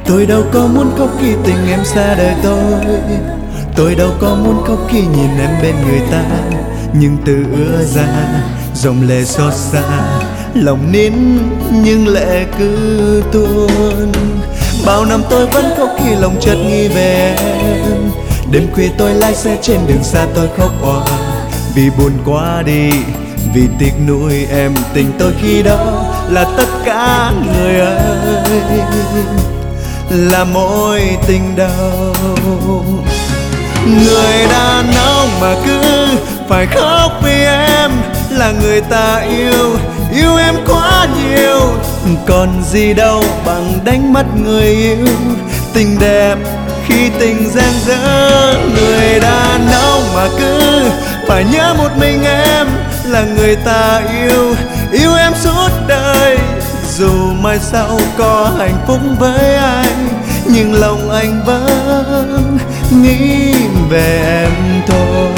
Tôi đâu có muốn khóc khi tình em xa đời tôi đâu có muốn khóc khi nhìn em bên người ta. Nhưng từ ứa ra dòng lệ xót xa, lòng nín nhưng lệ cứ tuôn. Bao năm tôi vẫn khóc khi lòng chợt nghĩ về em. Đêm khuya tôi lái xe trên đường xa tôi khóc òa, vì buồn quá đi, vì tiếc nuối em. Tình tôi khi đó là tất cả người ơi, là mối tình đầu. Người đàn ông mà cứ phải khóc vì em là người ta yêu em quá nhiều. Còn gì đâu bằng đánh mất người yêu, tình đẹp khi tình giang dở. Người đàn ông mà cứ phải nhớ một mình em là người ta yêu em suốt đời. Dù mai sau có hạnh phúc với anh, nhưng lòng anh vẫn nghĩ về em thôi.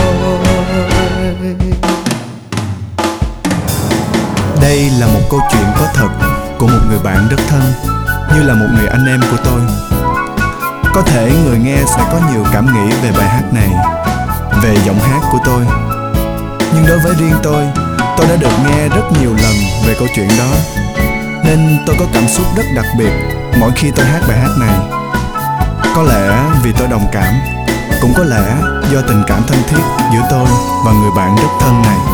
Đây là một câu chuyện có thật của một người bạn rất thân, như là một người anh em của tôi. Có thể người nghe sẽ có nhiều cảm nghĩ về bài hát này, về giọng hát của tôi. Nhưng đối với riêng tôi đã được nghe rất nhiều lần về câu chuyện đó, nên tôi có cảm xúc rất đặc biệt mỗi khi tôi hát bài hát này. Có lẽ vì tôi đồng cảm, cũng có lẽ do tình cảm thân thiết giữa tôi và người bạn rất thân này.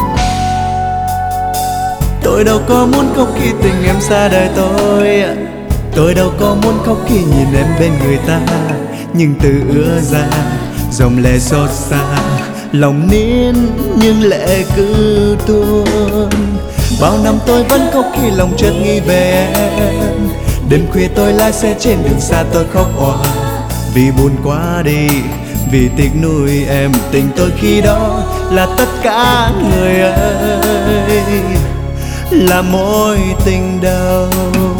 Tôi đâu có muốn khóc khi tình em xa đời tôi đâu có muốn khóc khi nhìn em bên người ta. Nhưng từ ứa ra dòng lệ xót xa, lòng nín nhưng lệ cứ tuôn. Bao năm tôi vẫn khóc khi lòng chợt nghĩ về em. Đêm khuya tôi lái xe trên đường xa tôi khóc òa, vì buồn quá đi, vì tiếc nuối em. Tình tôi khi đó là tất cả người ơi, là mối tình đầu.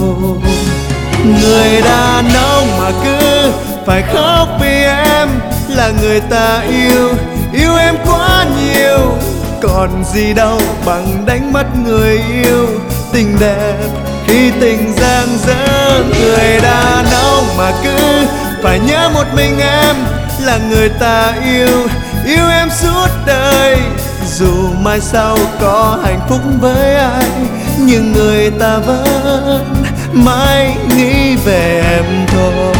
Người đàn ông mà cứ phải khóc vì em là người ta yêu em quá nhiều. Còn gì đâu bằng đánh mất người yêu, tình đẹp khi tình giang dở. Người đàn ông mà cứ phải nhớ một mình em là người ta yêu em suốt đời. Dù mai sau có hạnh phúc với anh, nhưng người ta vẫn mãi nghĩ về em thôi.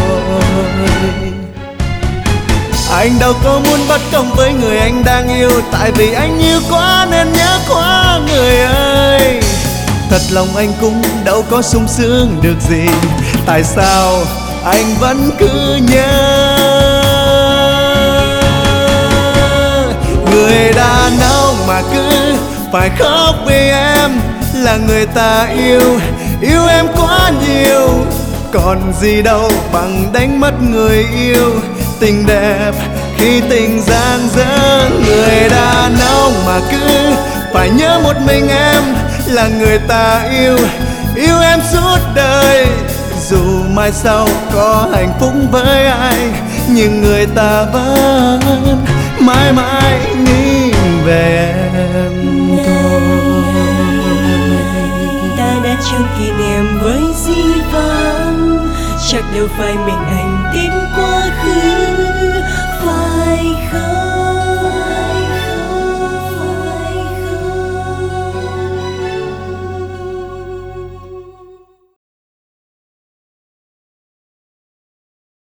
Anh đâu có muốn bất công với người anh đang yêu, tại vì anh yêu quá nên nhớ quá người ơi. Thật lòng anh cũng đâu có sung sướng được gì, tại sao anh vẫn cứ nhớ. Người đàn ông mà cứ phải khóc vì em là người ta yêu em quá nhiều. Còn gì đâu bằng đánh mất người yêu, tình đẹp khi tình giang dở. Người đàn ông mà cứ phải nhớ một mình em là người ta yêu em suốt đời. Dù mai sau có hạnh phúc với anh, nhưng người ta vẫn mãi mãi nghĩ về em thôi. Ta đã chung kỷ niệm với Di Vang, chắc đâu phải mình anh tìm quá khứ, phải không?